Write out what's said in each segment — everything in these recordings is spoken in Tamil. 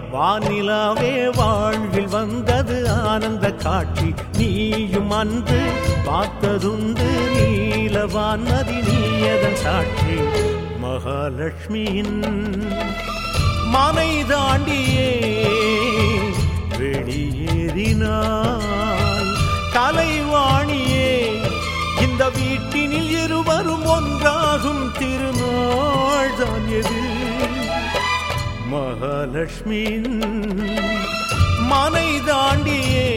வானிலாவே வாழ்வில் வந்தது ஆனந்த காட்சி நீயும் அன்று பார்த்ததுண்டு நீலவான்மதி நீயதன் சாட்சி மகாலட்சுமியின் மனை தாண்டியே வெளியேறினாய் கலைவாணியே இந்த வீட்டினில் இருவரும் ஒன்றாகும் திருநாள் தான் எது மகாலட்சுமியின் மனை தாண்டியே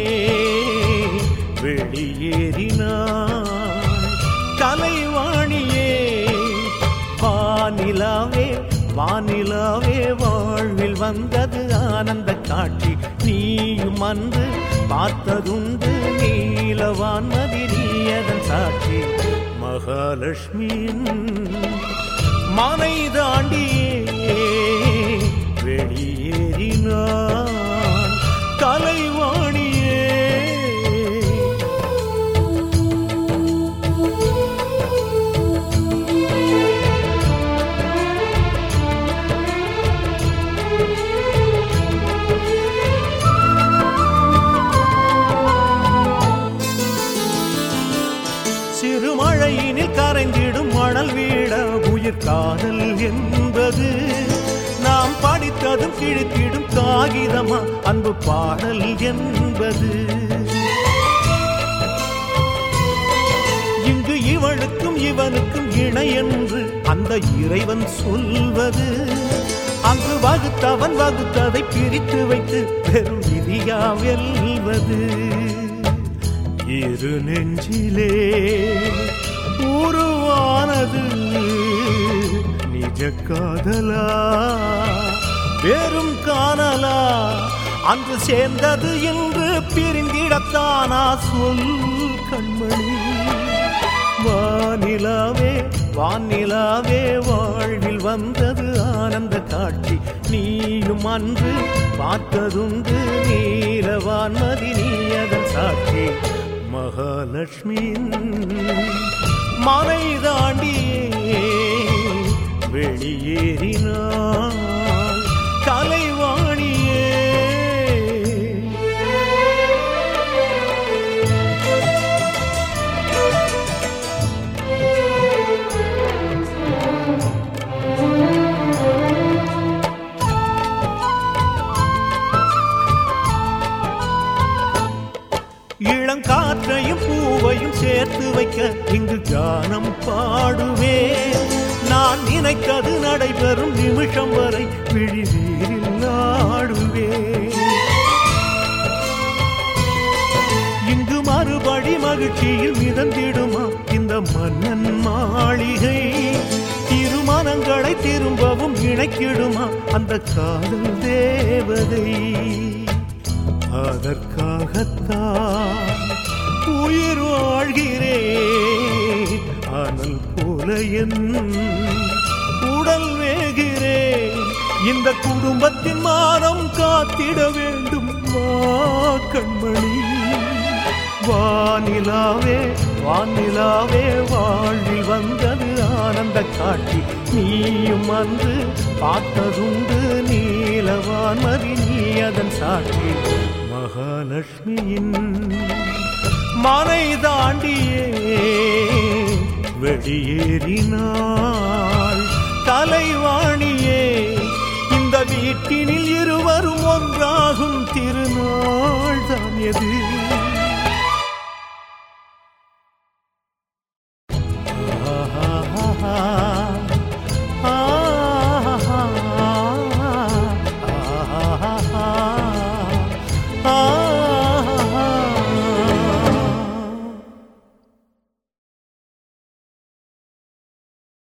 வெளியேறினாய் கலைவாணியே வானிலாவே வானிலாவே வாழ்வில் வந்தது ஆனந்த காட்சி நீயும் அன்று பார்த்ததுண்டு நீலவான்மதி நீயதன் சாட்சி மகாலட்சுமியின் மனை தாண்டியே வெளியேறினான் கலைவாணியே சிறுமழையினில் கரைந்திடும் மணல் வீட உயிர் காதல் என்பது நாம் படித்ததும் கிழித்திடும் காகிதமா அன்பு பாடல் என்பது இங்கு இவளுக்கும் இவனுக்கும் இணை என்று அந்த இறைவன் சொல்வது அங்கு வகுத்தவன் வகுத்ததை பிரித்து வைத்து பெரும் விதியா வெல்வது இரு நெஞ்சிலே உருவானது நிஜ காதலா பெரும் காணலா அன்று சேர்ந்தது என்று பிரிந்திடத்தானா சொல் கண்மணி வானிலாவே வானிலாவே வாழ்வில் வந்தது ஆனந்த காட்சி நீயும் அன்று பார்த்ததுண்டு நீலவான்மதி நீயதன் சாட்சி மகாலட்சுமியின் மனை தாண்டியே வெளியேறினாள் கலைவாணியே இளங்காற்றையும் பூவையும் சேர்த்து வைக்க இங்கு கானம் பாடுவே நான் நினைத்தது நடைபெறும் நிமிஷம் வரை விழிநீரில் ஆடுவே இங்கு மறுபடி மகிழ்ச்சியில் மிதந்திடுமா இந்த மன்னன் மாளிகை திருமணங்களை திரும்பவும் இணைக்கிடுமா அந்த காதல் தேவதை அதற்காகத்தான் உயிர் வாழ்கிறேன் அனல் போல என் உடல் வேகிறேன் இந்த குடும்பத்தின் மானம் காத்திட வேண்டும் வா கண்மணி வானிலாவே வானிலாவே வாழ்வில் வந்தது ஆனந்த காட்சி நீயும் அன்று பார்த்ததுண்டு நீலவான்மதி நீயதன் சாட்சி மகாலட்சுமியின் மனை தாண்டியே வெளியேறினாள் கலைவாணியே இந்த வீட்டினில் இருவரும் ஒன்றாகும் திருநாள் தான் எது